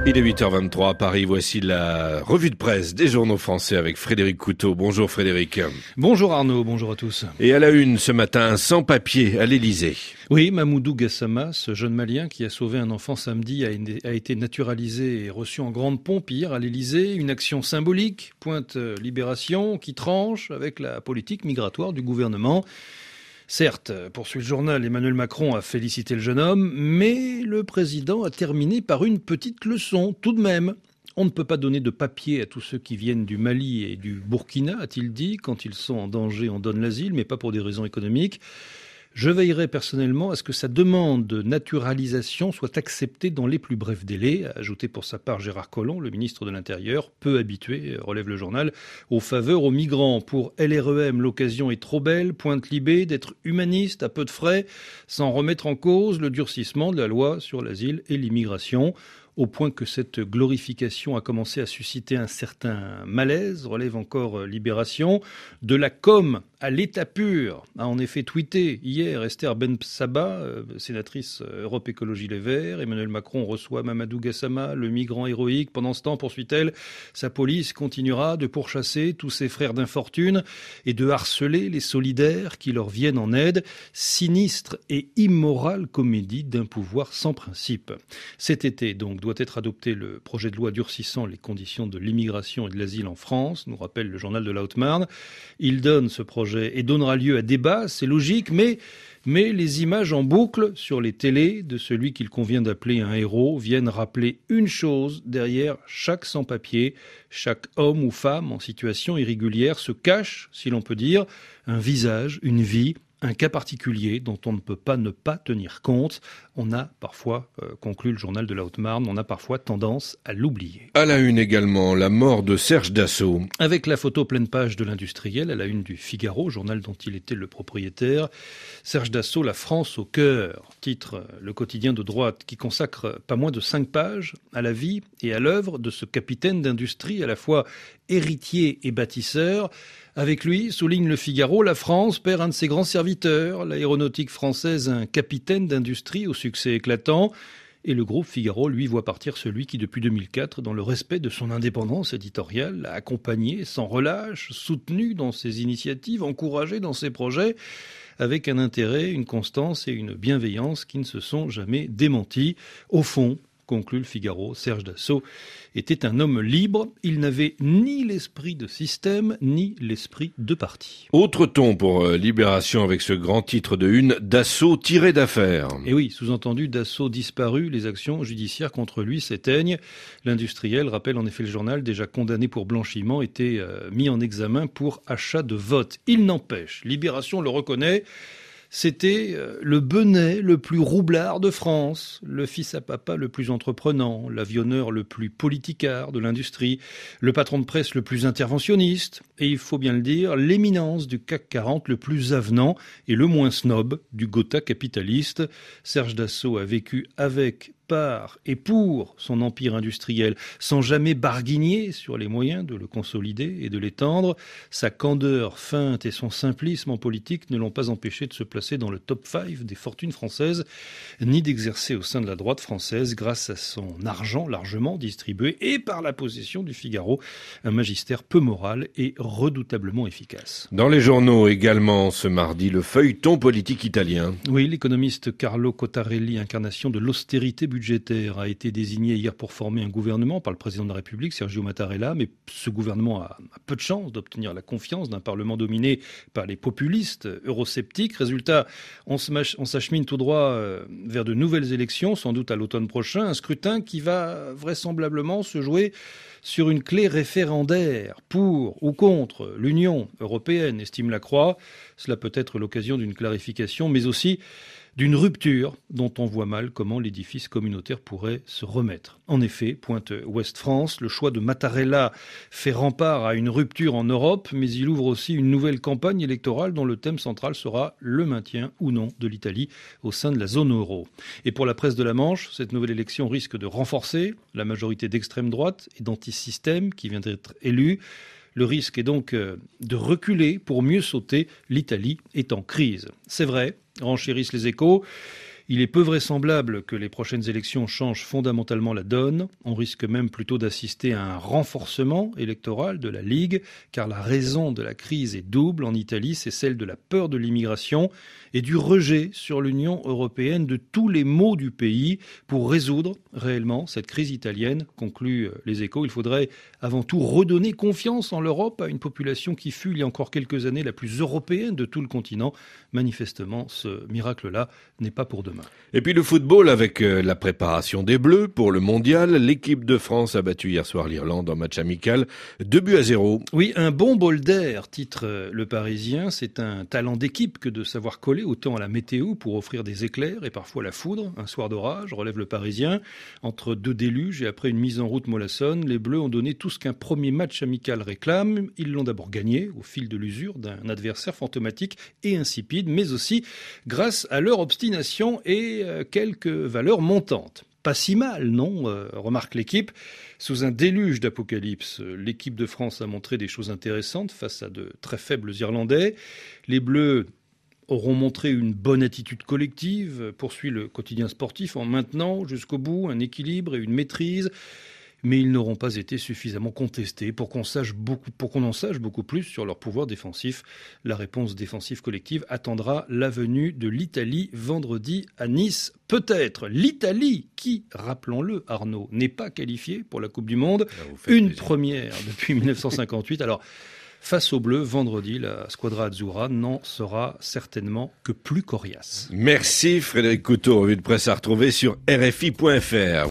Il est 8h23 à Paris, voici la revue de presse des journaux français avec Frédéric Couteau. Bonjour Frédéric. Bonjour Arnaud, bonjour à tous. Et à la une ce matin, sans papier à l'Elysée. Oui, Mamoudou Gassama, ce jeune Malien qui a sauvé un enfant samedi, a été naturalisé et reçu en grande pompe hier à l'Elysée. Une action symbolique, pointe Libération, qui tranche avec la politique migratoire du gouvernement. Certes, poursuit le journal, Emmanuel Macron a félicité le jeune homme, mais le président a terminé par une petite leçon, tout de même. On ne peut pas donner de papier à tous ceux qui viennent du Mali et du Burkina, a-t-il dit. Quand ils sont en danger, on donne l'asile, mais pas pour des raisons économiques. Je veillerai personnellement à ce que sa demande de naturalisation soit acceptée dans les plus brefs délais, a ajouté pour sa part Gérard Collomb, le ministre de l'Intérieur, peu habitué, relève le journal, aux faveurs aux migrants. Pour LREM, l'occasion est trop belle, pointe Libé, d'être humaniste à peu de frais, sans remettre en cause le durcissement de la loi sur l'asile et l'immigration. Au point que cette glorification a commencé à susciter un certain malaise, relève encore Libération. De la com à l'état pur, a en effet tweeté hier Esther Benbassa, sénatrice Europe Écologie Les Verts. Emmanuel Macron reçoit Mamadou Gassama, le migrant héroïque. Pendant ce temps, poursuit-elle, sa police continuera de pourchasser tous ses frères d'infortune et de harceler les solidaires qui leur viennent en aide. Sinistre et immorale comédie d'un pouvoir sans principe. Cet été, donc, doit être adopté le projet de loi durcissant les conditions de l'immigration et de l'asile en France, nous rappelle le journal de la Haute-Marne. Il donne ce projet et donnera lieu à débat, c'est logique, mais les images en boucle sur les télés de celui qu'il convient d'appeler un héros viennent rappeler une chose: derrière chaque sans-papier, chaque homme ou femme en situation irrégulière se cache, si l'on peut dire, un visage, une vie, un cas particulier dont on ne peut pas ne pas tenir compte. On a parfois, conclut le journal de la Haute-Marne, on a parfois tendance à l'oublier. À la une également, la mort de Serge Dassault. Avec la photo pleine page de l'Industriel, à la une du Figaro, journal dont il était le propriétaire. Serge Dassault, la France au cœur, titre le quotidien de droite qui consacre pas moins de 5 pages à la vie et à l'œuvre de ce capitaine d'industrie, à la fois héritier et bâtisseur. Avec lui, souligne le Figaro, la France perd un de ses grands serviteurs, l'aéronautique française, un capitaine d'industrie au succès éclatant. Et le groupe Figaro, lui, voit partir celui qui, depuis 2004, dans le respect de son indépendance éditoriale, l'a accompagné sans relâche, soutenu dans ses initiatives, encouragé dans ses projets, avec un intérêt, une constance et une bienveillance qui ne se sont jamais démentis. Au fond, conclut le Figaro, Serge Dassault était un homme libre. Il n'avait ni l'esprit de système, ni l'esprit de parti. Autre ton pour Libération avec ce grand titre de une, Dassault tiré d'affaire. Et oui, sous-entendu, Dassault disparu, les actions judiciaires contre lui s'éteignent. L'industriel, rappelle en effet le journal, déjà condamné pour blanchiment, était mis en examen pour achat de vote. Il n'empêche, Libération le reconnaît, c'était le Benet le plus roublard de France, le fils à papa le plus entreprenant, l'avionneur le plus politicard de l'industrie, le patron de presse le plus interventionniste, et il faut bien le dire, l'éminence du CAC 40 le plus avenant et le moins snob du Gotha capitaliste. Serge Dassault a vécu avec, par et pour son empire industriel, sans jamais barguigner sur les moyens de le consolider et de l'étendre. Sa candeur feinte et son simplisme en politique ne l'ont pas empêché de se placer dans le top 5 des fortunes françaises, ni d'exercer au sein de la droite française, grâce à son argent largement distribué et par la possession du Figaro, un magistère peu moral et redoutablement efficace. Dans les journaux également ce mardi, le feuilleton politique italien. Oui, l'économiste Carlo Cottarelli, incarnation de l'austérité budgétaire, a été désigné hier pour former un gouvernement par le président de la République, Sergio Mattarella, mais ce gouvernement a peu de chance d'obtenir la confiance d'un Parlement dominé par les populistes eurosceptiques. Résultat, on s'achemine tout droit vers de nouvelles élections, sans doute à l'automne prochain, un scrutin qui va vraisemblablement se jouer sur une clé référendaire pour ou contre l'Union européenne, estime Lacroix. Cela peut être l'occasion d'une clarification, mais aussi d'une rupture dont on voit mal comment l'édifice communautaire pourrait se remettre. En effet, pointe Ouest France, le choix de Mattarella fait rempart à une rupture en Europe, mais il ouvre aussi une nouvelle campagne électorale dont le thème central sera le maintien ou non de l'Italie au sein de la zone euro. Et pour la presse de la Manche, cette nouvelle élection risque de renforcer la majorité d'extrême droite et d'antisystème qui vient d'être élue. Le risque est donc de reculer pour mieux sauter. L'Italie est en crise. C'est vrai, renchérissent les Échos. Il est peu vraisemblable que les prochaines élections changent fondamentalement la donne. On risque même plutôt d'assister à un renforcement électoral de la Ligue, car la raison de la crise est double en Italie, c'est celle de la peur de l'immigration et du rejet sur l'Union européenne de tous les maux du pays. Pour résoudre réellement cette crise italienne, concluent les Échos, il faudrait avant tout redonner confiance en l'Europe à une population qui fut il y a encore quelques années la plus européenne de tout le continent. Manifestement, ce miracle-là n'est pas pour demain. Et puis le football avec la préparation des Bleus pour le mondial. L'équipe de France a battu hier soir l'Irlande en match amical, 2-0. Oui, un bon bol d'air, titre Le Parisien. C'est un talent d'équipe que de savoir coller autant à la météo pour offrir des éclairs et parfois la foudre. Un soir d'orage, relève Le Parisien. Entre deux déluges et après une mise en route mollassonne, les Bleus ont donné tout ce qu'un premier match amical réclame. Ils l'ont d'abord gagné au fil de l'usure d'un adversaire fantomatique et insipide, mais aussi grâce à leur obstination et quelques valeurs montantes. Pas si mal, non, remarque l'équipe. Sous un déluge d'apocalypse, l'équipe de France a montré des choses intéressantes face à de très faibles Irlandais. Les Bleus auront montré une bonne attitude collective, poursuit le quotidien sportif, en maintenant jusqu'au bout un équilibre et une maîtrise. Mais ils n'auront pas été suffisamment contestés pour qu'on en sache beaucoup plus sur leur pouvoir défensif. La réponse défensive collective attendra la venue de l'Italie vendredi à Nice. Peut-être l'Italie qui, rappelons-le Arnaud, n'est pas qualifiée pour la Coupe du Monde. Une première depuis 1958. Alors, face aux Bleus, vendredi, la Squadra Azzurra n'en sera certainement que plus coriace. Merci Frédéric Couteau, revue de presse à retrouver sur RFI.fr.